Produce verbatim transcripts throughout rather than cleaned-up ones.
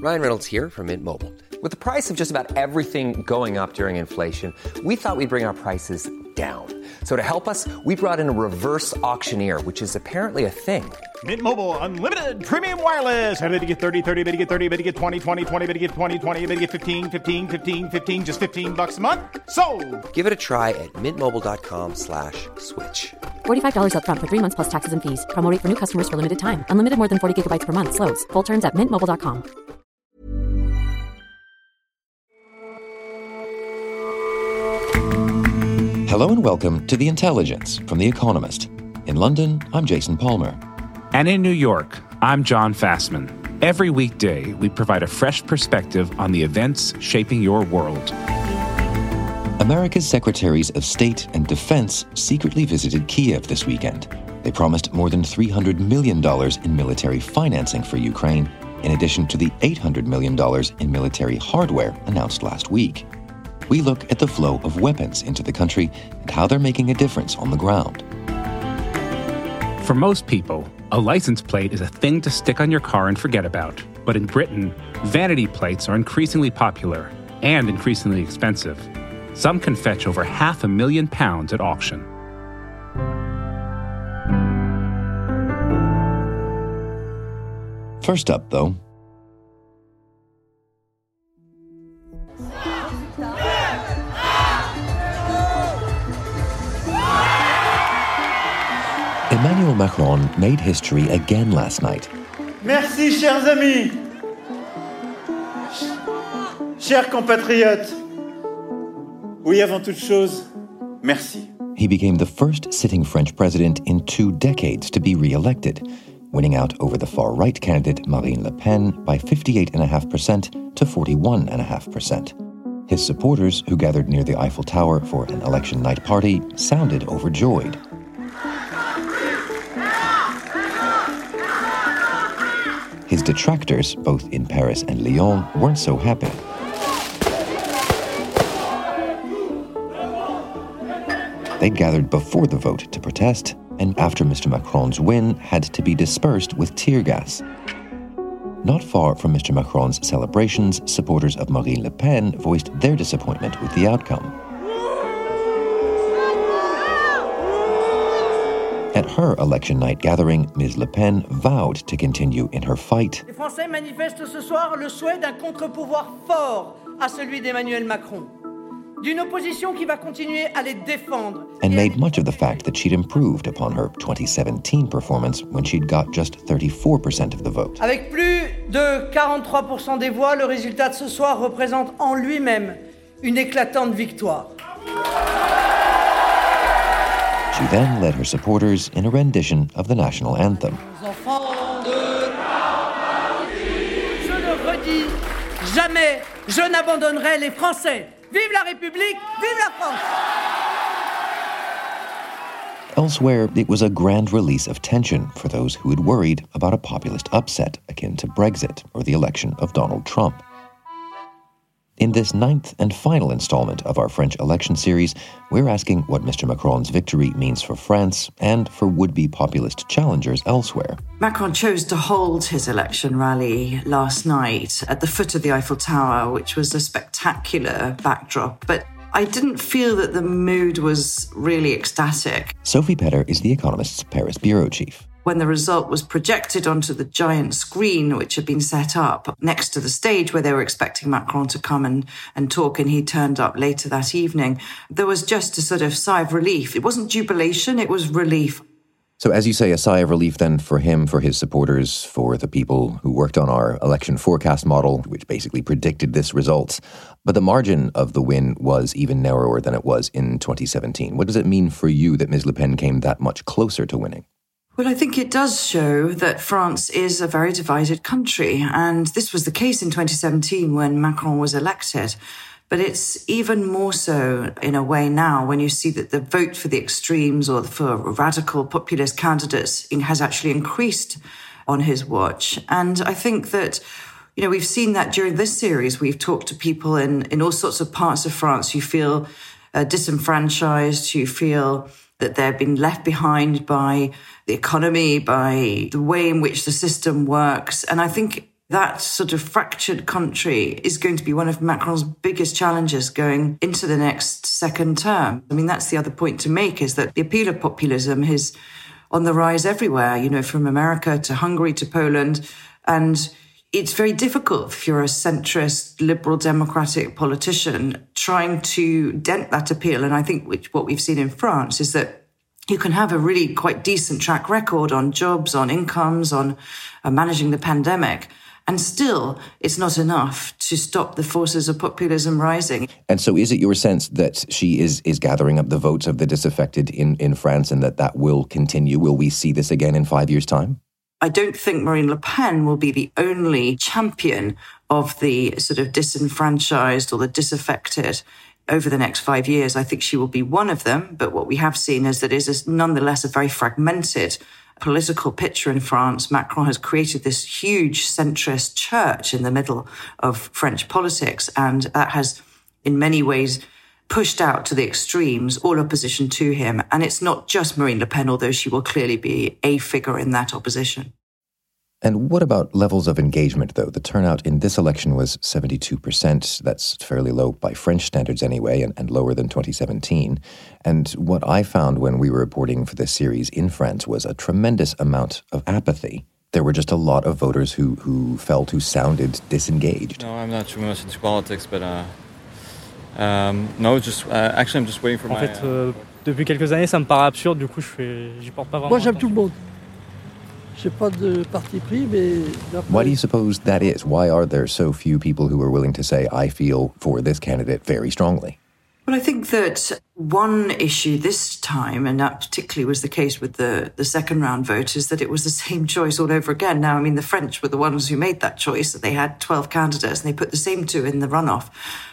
Ryan Reynolds here from Mint Mobile. With the price of just about everything going up during inflation, we thought we'd bring our prices down. So to help us, we brought in a reverse auctioneer, which is apparently a thing. Mint Mobile Unlimited Premium Wireless. How to get thirty, thirty, how to get thirty, how to get twenty, twenty, twenty, how to get twenty, twenty, how to get fifteen, fifteen, fifteen, fifteen, just fifteen bucks a month? Sold! Give it a try at mintmobile.com slash switch. forty-five dollars up front for three months plus taxes and fees. Promo rate for new customers for limited time. Unlimited more than forty gigabytes per month. Slows full terms at mint mobile dot com. Hello and welcome to The Intelligence from The Economist. In London, I'm Jason Palmer. And in New York, I'm John Fassman. Every weekday, we provide a fresh perspective on the events shaping your world. America's Secretaries of State and Defense secretly visited Kiev this weekend. They promised more than three hundred million dollars in military financing for Ukraine, in addition to the eight hundred million dollars in military hardware announced last week. We look at the flow of weapons into the country and how they're making a difference on the ground. For most people, a license plate is a thing to stick on your car and forget about. But in Britain, vanity plates are increasingly popular and increasingly expensive. Some can fetch over half a million pounds at auction. First up, though, Emmanuel Macron made history again last night. Merci, chers amis. Chers compatriotes. Oui, avant toute chose, merci. He became the first sitting French president in two decades to be re-elected, winning out over the far-right candidate Marine Le Pen by fifty-eight point five percent to forty-one point five percent. His supporters, who gathered near the Eiffel Tower for an election night party, sounded overjoyed. His detractors, both in Paris and Lyon, weren't so happy. They'd gathered before the vote to protest, and after Mister Macron's win, had to be dispersed with tear gas. Not far from Mister Macron's celebrations, supporters of Marine Le Pen voiced their disappointment with the outcome. At her election night gathering, Miz Le Pen vowed to continue in her fight. Les Français manifestent ce soir le souhait d'un contre-pouvoir fort à celui d'Emmanuel Macron. D'une opposition qui va continuer à les défendre. And made much of the fact that she'd improved upon her twenty seventeen performance when she'd got just thirty-four percent of the vote. Avec plus de quarante-trois pour cent des voix, le résultat de ce soir représente en lui-même une éclatante victoire. She then led her supporters in a rendition of the national anthem. Je le redis, jamais je n'abandonnerai les Français. Vive la République, vive la France! Elsewhere, it was a grand release of tension for those who had worried about a populist upset akin to Brexit or the election of Donald Trump. In this ninth and final installment of our French election series, we're asking what Mister Macron's victory means for France and for would-be populist challengers elsewhere. Macron chose to hold his election rally last night at the foot of the Eiffel Tower, which was a spectacular backdrop, but I didn't feel that the mood was really ecstatic. Sophie Petter is The Economist's Paris bureau chief. When the result was projected onto the giant screen which had been set up next to the stage where they were expecting Macron to come and, and talk, and he turned up later that evening, there was just a sort of sigh of relief. It wasn't jubilation, it was relief. So as you say, a sigh of relief then for him, for his supporters, for the people who worked on our election forecast model, which basically predicted this result. But the margin of the win was even narrower than it was in twenty seventeen. What does it mean for you that Miz Le Pen came that much closer to winning? Well, I think it does show that France is a very divided country. And this was the case in twenty seventeen when Macron was elected. But it's even more so in a way now when you see that the vote for the extremes or for radical populist candidates has actually increased on his watch. And I think that, you know, we've seen that during this series. We've talked to people in, in all sorts of parts of France who feel uh, disenfranchised, who feel that they've been left behind by the economy, by the way in which the system works. And I think That sort of fractured country is going to be one of Macron's biggest challenges going into the next second term. I mean, that's the other point to make, is that the appeal of populism is on the rise everywhere, you know, from America to Hungary to Poland. And it's very difficult if you're a centrist, liberal, democratic politician trying to dent that appeal. And I think which, what we've seen in France is that you can have a really quite decent track record on jobs, on incomes, on uh, managing the pandemic. And still, it's not enough to stop the forces of populism rising. And so is it your sense that she is is gathering up the votes of the disaffected in, in France and that that will continue? Will we see this again in five years' time? I don't think Marine Le Pen will be the only champion of the sort of disenfranchised or the disaffected over the next five years. I think she will be one of them. But what we have seen is that it is nonetheless a very fragmented political picture in France. Macron has created this huge centrist church in the middle of French politics, and that has in many ways pushed out to the extremes all opposition to him. And it's not just Marine Le Pen, although she will clearly be a figure in that opposition. And what about levels of engagement, though? The turnout in this election was seventy-two percent. That's fairly low by French standards anyway, and, and lower than twenty seventeen. And what I found when we were reporting for this series in France was a tremendous amount of apathy. There were just a lot of voters who, who felt, who sounded disengaged. No, I'm not too much into politics, but uh, um, no, just uh, actually I'm just waiting for en my... En fait, euh, depuis quelques années, ça me paraît absurde, du coup, je fais, j'y porte pas vraiment. Moi, j'aime tout le monde. J'ai pas de parti pris, mais... Why do you suppose that is? Why are there so few people who are willing to say, I feel for this candidate very strongly? Well, I think that one issue this time, and that particularly was the case with the, the second round vote, is that it was the same choice all over again. Now, I mean, the French were the ones who made that choice. They had twelve candidates and they put the same two in the runoff.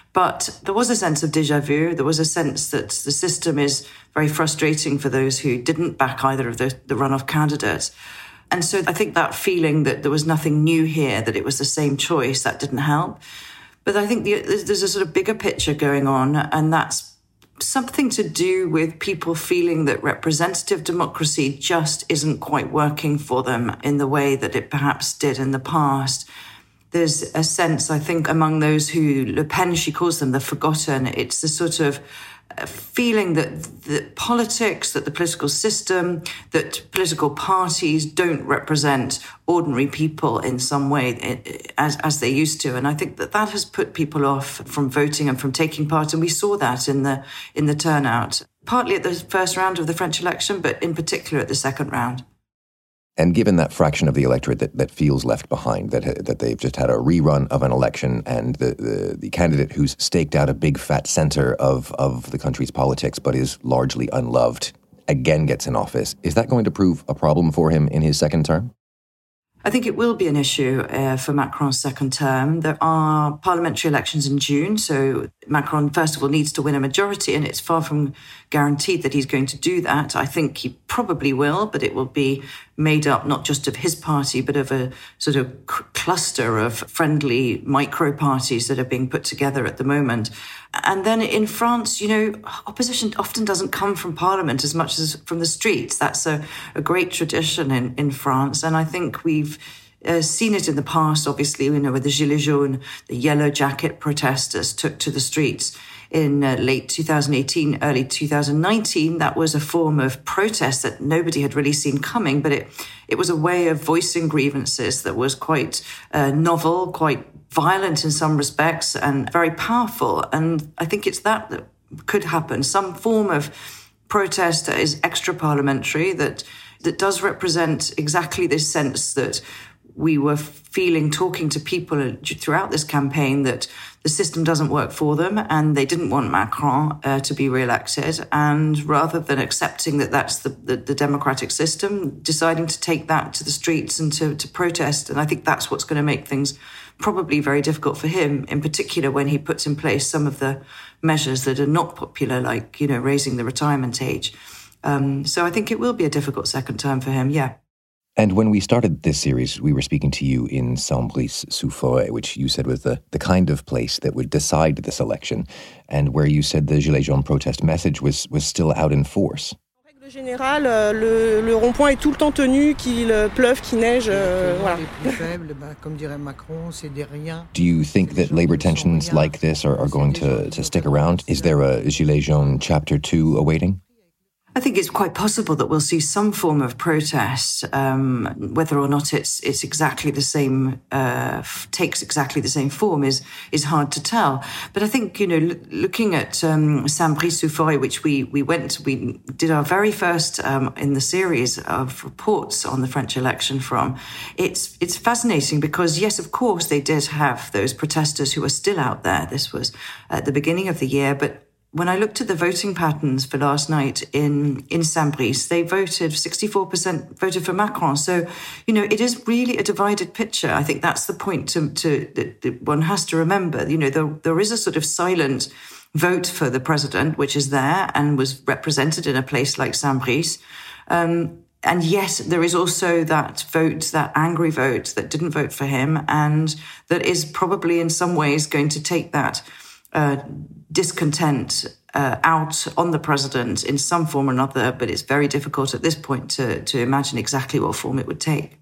But there was a sense of déjà vu. There was a sense that the system is very frustrating for those who didn't back either of the, the runoff candidates. And so I think that feeling that there was nothing new here, that it was the same choice, that didn't help. But I think the, there's a sort of bigger picture going on, and that's something to do with people feeling that representative democracy just isn't quite working for them in the way that it perhaps did in the past. There's a sense, I think, among those who, Le Pen, she calls them the forgotten, it's the sort of feeling that the politics, that the political system, that political parties don't represent ordinary people in some way as, as they used to. And I think that that has put people off from voting and from taking part. And we saw that in the in the turnout, partly at the first round of the French election, but in particular at the second round. And given that fraction of the electorate that, that feels left behind, that that they've just had a rerun of an election, and the, the, the candidate who's staked out a big fat center of, of the country's politics but is largely unloved again gets in office, is that going to prove a problem for him in his second term? I think it will be an issue uh, for Macron's second term. There are parliamentary elections in June, so Macron, first of all, needs to win a majority, and it's far from guaranteed that he's going to do that. I think he probably will, but it will be made up not just of his party, but of a sort of c- cluster of friendly micro-parties that are being put together at the moment. And then in France, you know, opposition often doesn't come from parliament as much as from the streets. That's a, a great tradition in, in France. And I think we've uh, seen it in the past, obviously, you know, with the Gilets jaunes, the yellow jacket protesters took to the streets in uh, late two thousand eighteen, early two thousand nineteen. That was a form of protest that nobody had really seen coming, but it, it was a way of voicing grievances that was quite uh, novel, quite violent in some respects, and very powerful. And I think it's that that could happen, some form of protest that is extra-parliamentary, that that does represent exactly this sense that we were feeling, talking to people throughout this campaign, that the system doesn't work for them and they didn't want Macron uh, to be re-elected. And rather than accepting that that's the, the, the democratic system, deciding to take that to the streets and to, to protest. And I think that's what's going to make things probably very difficult for him, in particular when he puts in place some of the measures that are not popular, like, you know, raising the retirement age. Um, so I think it will be a difficult second term for him, yeah. And when we started this series, we were speaking to you in Saint-Brice-sous-Forêt, which you said was the, the kind of place that would decide this election, and where you said the Gilets jaunes protest message was, was still out in force. En général, le, le rond-point est tout le temps tenu, qu'il pleuve, qu'il neige, euh, voilà. Do you think that labor tensions like this are, are going to, to stick around? Is there a Gilets jaunes chapter two awaiting? I think it's quite possible that we'll see some form of protest, um, whether or not it's it's exactly the same, uh, takes exactly the same form is is hard to tell. But I think, you know, l- looking at um, Saint-Brice-sous-Forêt, which we we went, we did our very first um, in the series of reports on the French election from. It's it's fascinating because yes, of course, they did have those protesters who are still out there. This was at the beginning of the year, but when I looked at the voting patterns for last night in, in Saint-Brice, they voted, sixty-four percent voted for Macron. So, you know, it is really a divided picture. I think that's the point to, to that, that one has to remember. You know, there, there is a sort of silent vote for the president, which is there and was represented in a place like Saint-Brice. Um, and yet there is also that vote, that angry vote that didn't vote for him and that is probably in some ways going to take that Uh, discontent uh, out on the president in some form or another, but it's very difficult at this point to, to imagine exactly what form it would take.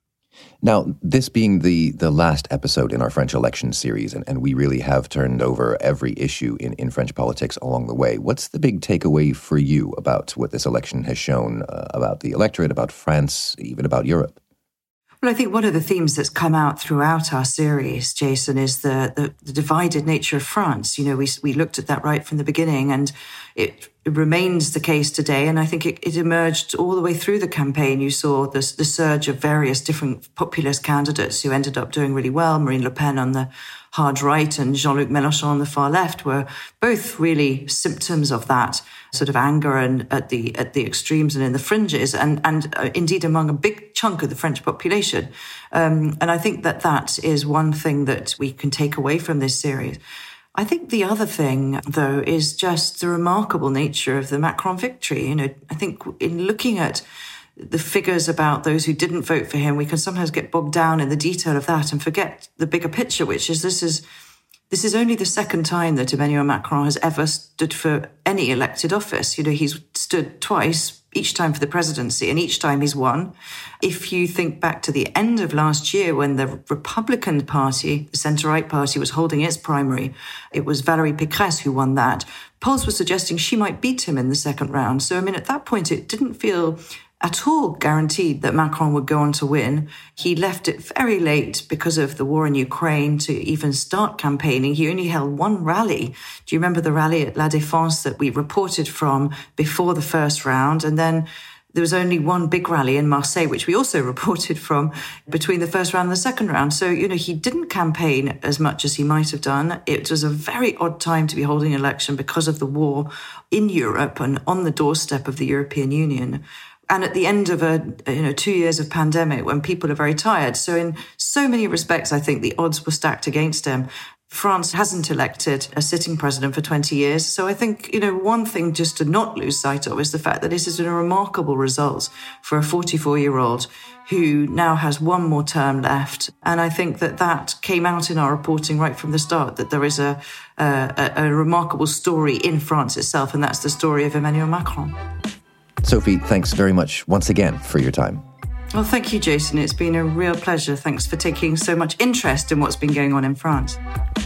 Now, this being the, the last episode in our French election series, and, and we really have turned over every issue in, in French politics along the way, what's the big takeaway for you about what this election has shown uh, about the electorate, about France, even about Europe? Well, I think one of the themes that's come out throughout our series, Jason, is the, the, the divided nature of France. You know, we we looked at that right from the beginning, and it, it remains the case today. And I think it, it emerged all the way through the campaign. You saw the, the surge of various different populist candidates who ended up doing really well. Marine Le Pen on the hard right and Jean-Luc Mélenchon on the far left were both really symptoms of that sort of anger and at the at the extremes and in the fringes, and and uh, indeed among a big chunk of the French population. Um, and I think that that is one thing that we can take away from this series. I think the other thing, though, is just the remarkable nature of the Macron victory. You know, I think in looking at the figures about those who didn't vote for him, we can sometimes get bogged down in the detail of that and forget the bigger picture, which is this is this is only the second time that Emmanuel Macron has ever stood for any elected office. You know, he's stood twice, each time for the presidency, and each time he's won. If you think back to the end of last year when the Republican Party, the centre-right party, was holding its primary, it was Valérie Pécresse who won that. Polls were suggesting she might beat him in the second round. So, I mean, at that point, it didn't feel at all guaranteed that Macron would go on to win. He left it very late because of the war in Ukraine to even start campaigning. He only held one rally. Do you remember the rally at La Défense that we reported from before the first round? And then there was only one big rally in Marseille, which we also reported from between the first round and the second round. So, you know, he didn't campaign as much as he might have done. It was a very odd time to be holding an election because of the war in Europe and on the doorstep of the European Union. And at the end of a, you know, two years of pandemic when people are very tired. So in so many respects, I think the odds were stacked against him. France hasn't elected a sitting president for twenty years. So I think, you know, one thing just to not lose sight of is the fact that this has been a remarkable result for a forty-four-year-old who now has one more term left. And I think that that came out in our reporting right from the start, that there is a, a, a remarkable story in France itself, and that's the story of Emmanuel Macron. Sophie, thanks very much once again for your time. Well, thank you, Jason. It's been a real pleasure. Thanks for taking so much interest in what's been going on in France.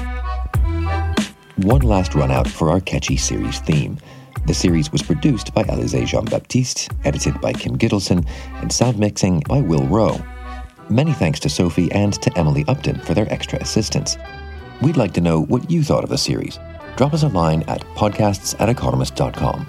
One last run out for our catchy series theme. The series was produced by Alizé Jean-Baptiste, edited by Kim Gittleson, and sound mixing by Will Rowe. Many thanks to Sophie and to Emily Upton for their extra assistance. We'd like to know what you thought of the series. Drop us a line at podcasts at economist dot com.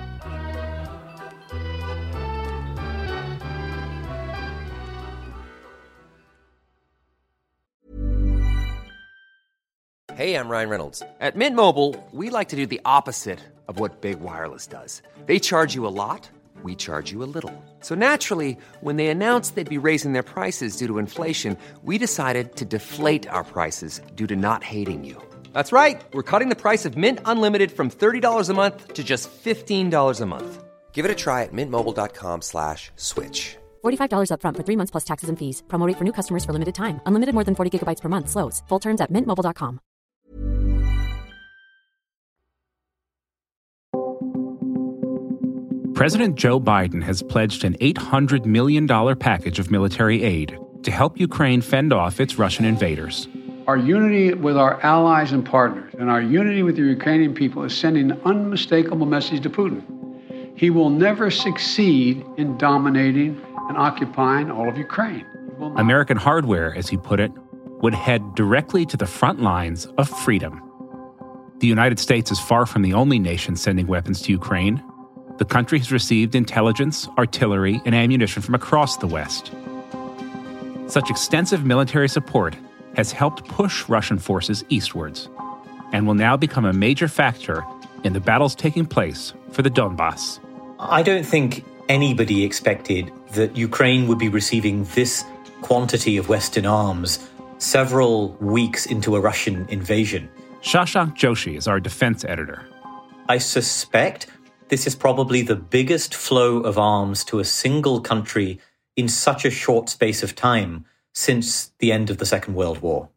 Hey, I'm Ryan Reynolds. At Mint Mobile, we like to do the opposite of what Big Wireless does. They charge you a lot, we charge you a little. So naturally, when they announced they'd be raising their prices due to inflation, we decided to deflate our prices due to not hating you. That's right. We're cutting the price of Mint Unlimited from thirty dollars a month to just fifteen dollars a month. Give it a try at mintmobile.com slash switch. forty-five dollars up front for three months plus taxes and fees. Promo rate for new customers for limited time. Unlimited more than forty gigabytes per month. Slows full terms at mint mobile dot com. President Joe Biden has pledged an eight hundred million dollars package of military aid to help Ukraine fend off its Russian invaders. Our unity with our allies and partners and our unity with the Ukrainian people is sending an unmistakable message to Putin. He will never succeed in dominating and occupying all of Ukraine. American hardware, as he put it, would head directly to the front lines of freedom. The United States is far from the only nation sending weapons to Ukraine. The country has received intelligence, artillery, and ammunition from across the West. Such extensive military support has helped push Russian forces eastwards and will now become a major factor in the battles taking place for the Donbass. I don't think anybody expected that Ukraine would be receiving this quantity of Western arms several weeks into a Russian invasion. Shashank Joshi is our defense editor. I suspect this is probably the biggest flow of arms to a single country in such a short space of time since the end of the Second World War.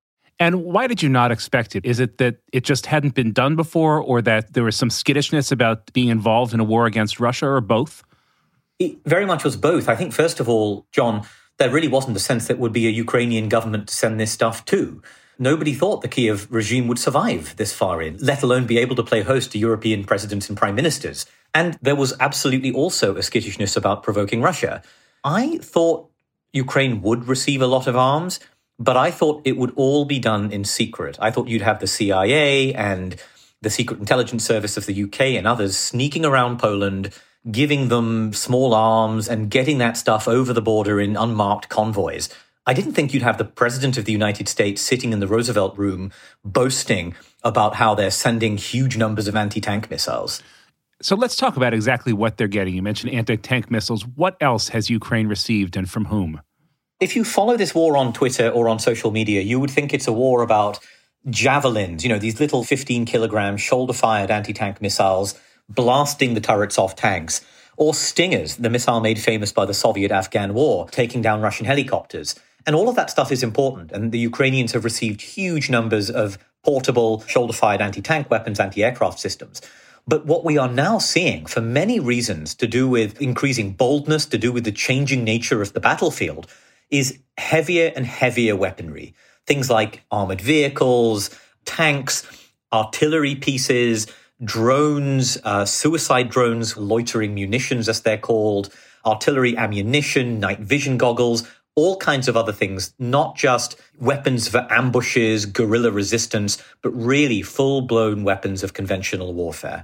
And why did you not expect it? Is it that it just hadn't been done before, or that there was some skittishness about being involved in a war against Russia, or both? It very much was both. I think, first of all, John, there really wasn't a sense that it would be a Ukrainian government to send this stuff to. Nobody thought the Kiev regime would survive this far in, let alone be able to play host to European presidents and prime ministers. And there was absolutely also a skittishness about provoking Russia. I thought Ukraine would receive a lot of arms, but I thought it would all be done in secret. I thought you'd have the C I A and the Secret Intelligence Service of the U K and others sneaking around Poland, giving them small arms and getting that stuff over the border in unmarked convoys. I didn't think you'd have the President of the United States sitting in the Roosevelt Room boasting about how they're sending huge numbers of anti-tank missiles. So let's talk about exactly what they're getting. You mentioned anti-tank missiles. What else has Ukraine received, and from whom? If you follow this war on Twitter or on social media, you would think it's a war about javelins, you know, these little fifteen kilogram shoulder-fired anti-tank missiles blasting the turrets off tanks, or Stingers, the missile made famous by the Soviet-Afghan war, taking down Russian helicopters. And all of that stuff is important, and the Ukrainians have received huge numbers of portable shoulder-fired anti-tank weapons, anti-aircraft systems. But what we are now seeing, for many reasons to do with increasing boldness, to do with the changing nature of the battlefield, is heavier and heavier weaponry. Things like armored vehicles, tanks, artillery pieces, drones, uh, suicide drones, loitering munitions as they're called, artillery ammunition, night vision goggles, all kinds of other things, not just weapons for ambushes, guerrilla resistance, but really full-blown weapons of conventional warfare.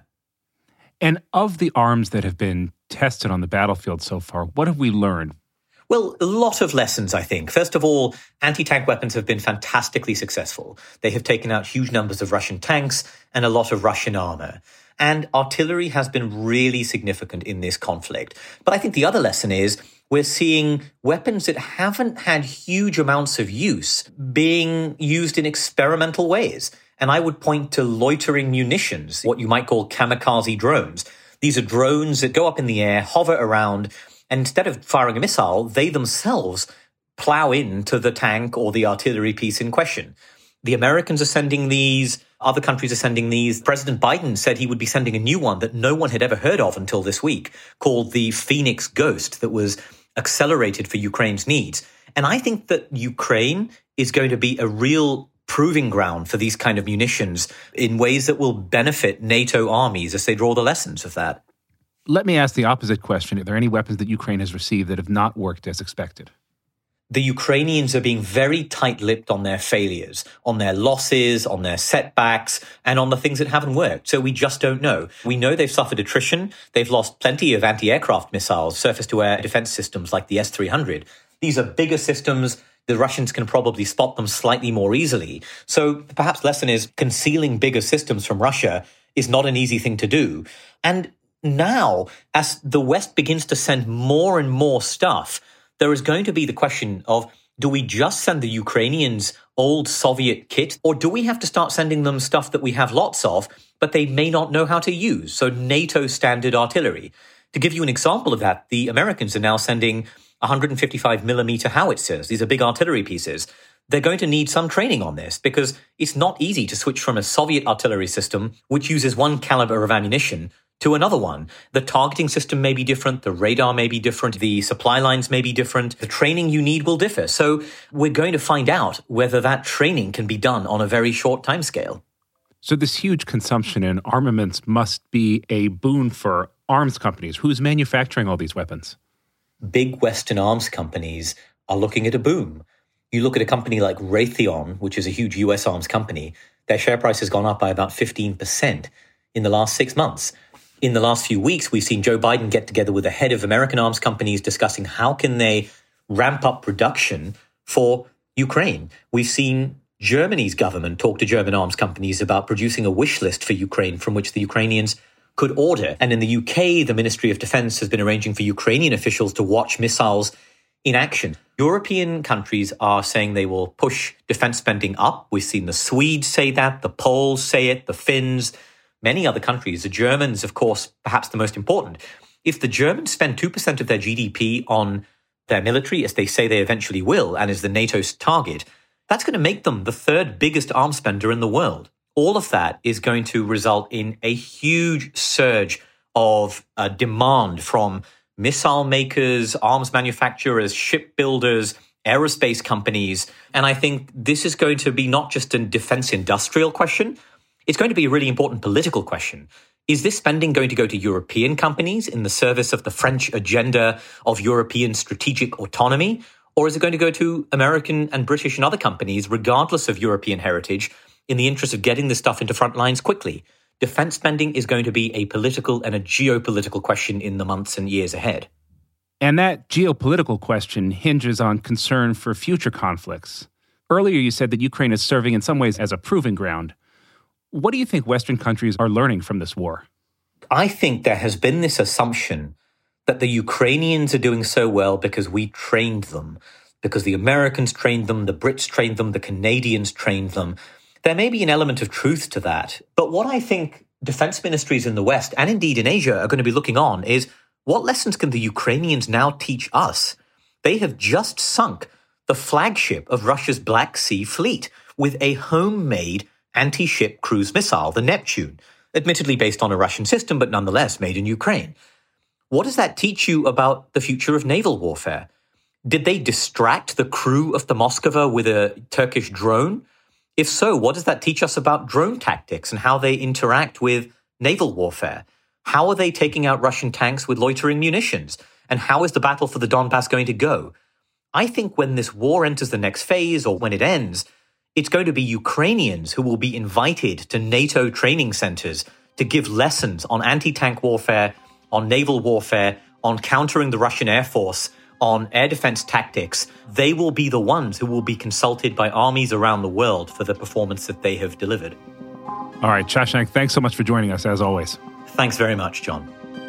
And of the arms that have been tested on the battlefield so far, what have we learned? Well, a lot of lessons, I think. First of all, anti-tank weapons have been fantastically successful. They have taken out huge numbers of Russian tanks and a lot of Russian armor. And artillery has been really significant in this conflict. But I think the other lesson is we're seeing weapons that haven't had huge amounts of use being used in experimental ways. And I would point to loitering munitions, what you might call kamikaze drones. These are drones that go up in the air, hover around, and instead of firing a missile, they themselves plow into the tank or the artillery piece in question. The Americans are sending these. Other countries are sending these. President Biden said he would be sending a new one that no one had ever heard of until this week, called the Phoenix Ghost, that was accelerated for Ukraine's needs. And I think that Ukraine is going to be a real proving ground for these kind of munitions in ways that will benefit NATO armies as they draw the lessons of that. Let me ask the opposite question. Are there any weapons that Ukraine has received that have not worked as expected? The Ukrainians are being very tight-lipped on their failures, on their losses, on their setbacks, and on the things that haven't worked. So we just don't know. We know they've suffered attrition. They've lost plenty of anti-aircraft missiles, surface-to-air defense systems like the S three hundred. These are bigger systems. The Russians can probably spot them slightly more easily. So perhaps the lesson is concealing bigger systems from Russia is not an easy thing to do. And now, as the West begins to send more and more stuff, there is going to be the question of, do we just send the Ukrainians old Soviet kit, or do we have to start sending them stuff that we have lots of, but they may not know how to use? So NATO standard artillery. To give you an example of that, the Americans are now sending one fifty-five millimeter howitzers. These are big artillery pieces. They're going to need some training on this because it's not easy to switch from a Soviet artillery system, which uses one caliber of ammunition, to another one. The targeting system may be different, the radar may be different, the supply lines may be different, the training you need will differ. So we're going to find out whether that training can be done on a very short timescale. So this huge consumption in armaments must be a boon for arms companies. Who's manufacturing all these weapons? Big Western arms companies are looking at a boom. You look at a company like Raytheon, which is a huge U S arms company, their share price has gone up by about fifteen percent in the last six months. In the last few weeks, we've seen Joe Biden get together with the head of American arms companies discussing how can they ramp up production for Ukraine. We've seen Germany's government talk to German arms companies about producing a wish list for Ukraine from which the Ukrainians could order. And in the U K, the Ministry of Defense has been arranging for Ukrainian officials to watch missiles in action. European countries are saying they will push defense spending up. We've seen the Swedes say that, the Poles say it, the Finns, many other countries. The Germans, of course, perhaps the most important. If the Germans spend two percent of their G D P on their military, as they say they eventually will, and is the NATO's target, that's going to make them the third biggest arms spender in the world. All of that is going to result in a huge surge of uh, demand from missile makers, arms manufacturers, shipbuilders, aerospace companies. And I think this is going to be not just a defense industrial question. It's going to be a really important political question. Is this spending going to go to European companies in the service of the French agenda of European strategic autonomy? Or is it going to go to American and British and other companies, regardless of European heritage, in the interest of getting this stuff into front lines quickly? Defense spending is going to be a political and a geopolitical question in the months and years ahead. And that geopolitical question hinges on concern for future conflicts. Earlier, you said that Ukraine is serving in some ways as a proving ground. What do you think Western countries are learning from this war? I think there has been this assumption that the Ukrainians are doing so well because we trained them, because the Americans trained them, the Brits trained them, the Canadians trained them. There may be an element of truth to that. But what I think defense ministries in the West, and indeed in Asia, are going to be looking on is, what lessons can the Ukrainians now teach us? They have just sunk the flagship of Russia's Black Sea fleet with a homemade anti-ship cruise missile, the Neptune, admittedly based on a Russian system, but nonetheless made in Ukraine. What does that teach you about the future of naval warfare? Did they distract the crew of the Moskva with a Turkish drone? If so, what does that teach us about drone tactics and how they interact with naval warfare? How are they taking out Russian tanks with loitering munitions? And how is the battle for the Donbass going to go? I think when this war enters the next phase, or when it ends, it's going to be Ukrainians who will be invited to NATO training centers to give lessons on anti-tank warfare, on naval warfare, on countering the Russian Air Force, on air defense tactics. They will be the ones who will be consulted by armies around the world for the performance that they have delivered. All right, Shashank, thanks so much for joining us, as always. Thanks very much, John.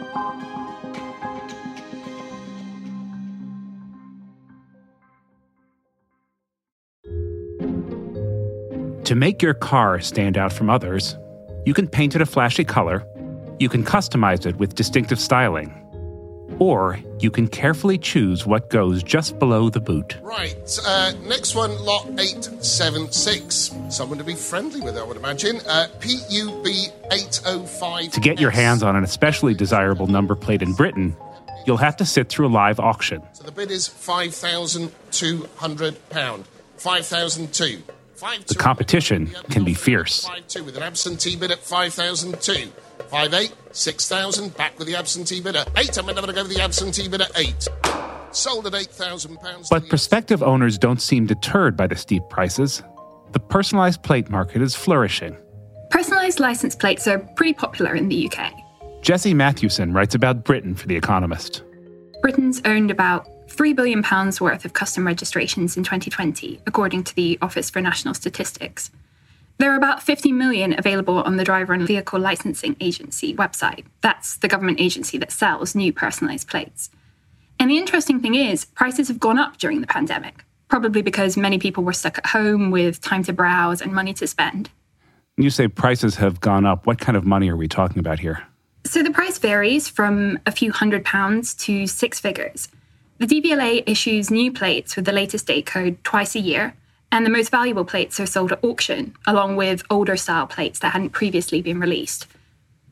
To make your car stand out from others, you can paint it a flashy color, you can customize it with distinctive styling, or you can carefully choose what goes just below the boot. Right, uh, next one, lot eight seven six. Someone to be friendly with, I would imagine. Uh, P U B eight oh five. To get your hands on an especially desirable number plate in Britain, you'll have to sit through a live auction. So the bid is five thousand two hundred pounds. five thousand two. The competition can be fierce. five two with an absentee bid at five thousand two. five eight, six thousand, back with the absentee bidder. eight, I'm going to go with the absentee bidder. eight. Sold at eight thousand pounds. But prospective owners don't seem deterred by the steep prices. The personalised plate market is flourishing. Personalised licence plates are pretty popular in the U K. Jesse Matthewson writes about Britain for The Economist. Britain's owned about three billion pounds worth of custom registrations in twenty twenty, according to the Office for National Statistics. There are about fifty million available on the Driver and Vehicle Licensing Agency website. That's the government agency that sells new personalised plates. And the interesting thing is, prices have gone up during the pandemic, probably because many people were stuck at home with time to browse and money to spend. You say prices have gone up. What kind of money are we talking about here? So the price varies from a few hundred pounds to six figures. The D V L A issues new plates with the latest date code twice a year, and the most valuable plates are sold at auction, along with older style plates that hadn't previously been released.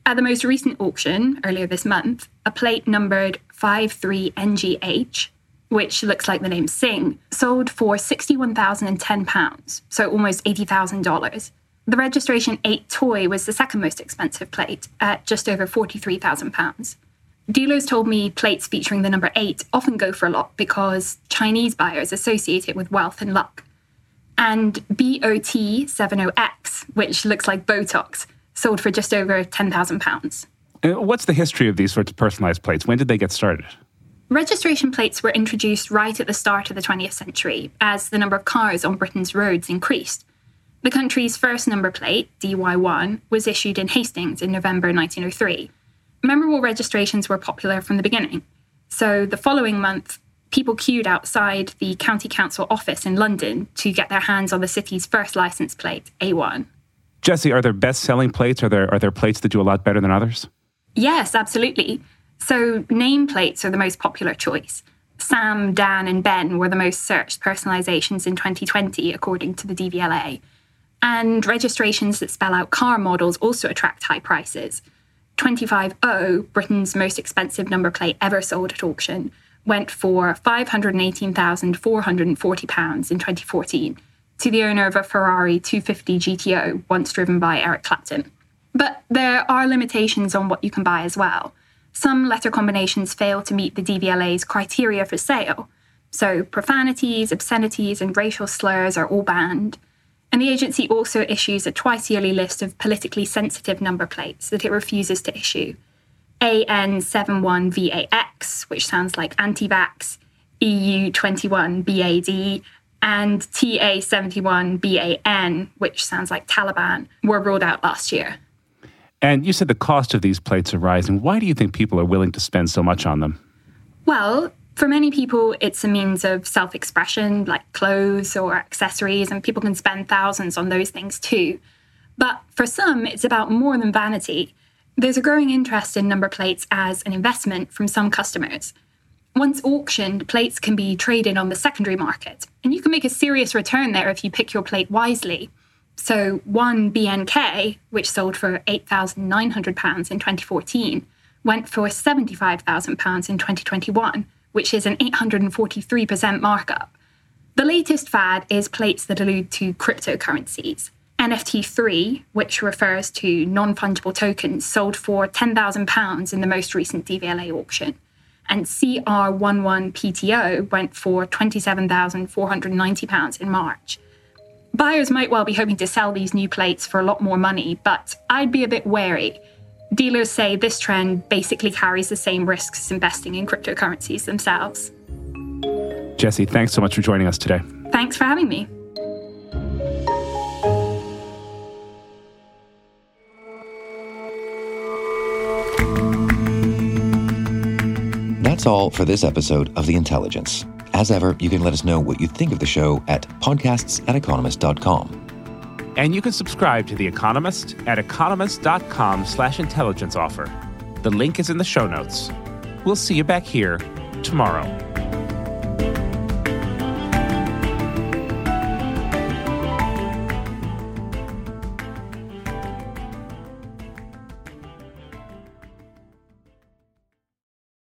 At the most recent auction, earlier this month, a plate numbered five three N G H, which looks like the name Sing, sold for sixty-one thousand ten pounds, so almost eighty thousand dollars. The registration eight Toy was the second most expensive plate, at just over forty-three thousand pounds. Dealers told me plates featuring the number eight often go for a lot because Chinese buyers associate it with wealth and luck. And B O T seventy X, which looks like Botox, sold for just over ten thousand pounds. What's the history of these sorts of personalized plates? When did they get started? Registration plates were introduced right at the start of the twentieth century as the number of cars on Britain's roads increased. The country's first number plate, D Y one, was issued in Hastings in November nineteen oh three. Memorable registrations were popular from the beginning. So the following month, people queued outside the County Council office in London to get their hands on the city's first license plate, A one. Jesse, are there best-selling plates? Are there, are there plates that do a lot better than others? Yes, absolutely. So name plates are the most popular choice. Sam, Dan, and Ben were the most searched personalizations in twenty twenty, according to the D V L A. And registrations that spell out car models also attract high prices. twenty-five O, Britain's most expensive number plate ever sold at auction, went for five hundred eighteen thousand four hundred forty pounds in twenty fourteen to the owner of a Ferrari two fifty G T O, once driven by Eric Clapton. But there are limitations on what you can buy as well. Some letter combinations fail to meet the D V L A's criteria for sale. So profanities, obscenities, and racial slurs are all banned. And the agency also issues a twice-yearly list of politically sensitive number plates that it refuses to issue. A N seventy-one V A X, which sounds like anti-vax, E U twenty-one B A D, and T A seventy-one B A N, which sounds like Taliban, were ruled out last year. And you said the cost of these plates are rising. Why do you think people are willing to spend so much on them? Well, for many people, it's a means of self-expression, like clothes or accessories, and people can spend thousands on those things too. But for some, it's about more than vanity. There's a growing interest in number plates as an investment from some customers. Once auctioned, plates can be traded on the secondary market, and you can make a serious return there if you pick your plate wisely. So one B N K, which sold for eight thousand nine hundred pounds in twenty fourteen, went for seventy-five thousand pounds in twenty twenty-one, which is an eight hundred forty-three percent markup. The latest fad is plates that allude to cryptocurrencies. N F T three, which refers to non-fungible tokens, sold for ten thousand pounds in the most recent D V L A auction. And C R eleven P T O went for twenty-seven thousand four hundred ninety pounds in March. Buyers might well be hoping to sell these new plates for a lot more money, but I'd be a bit wary. Dealers say this trend basically carries the same risks as investing in cryptocurrencies themselves. Jesse, thanks so much for joining us today. Thanks for having me. That's all for this episode of The Intelligence. As ever, you can let us know what you think of the show at podcasts at economist dot com. And you can subscribe to The Economist at economist.com slash intelligence offer. The link is in the show notes. We'll see you back here tomorrow.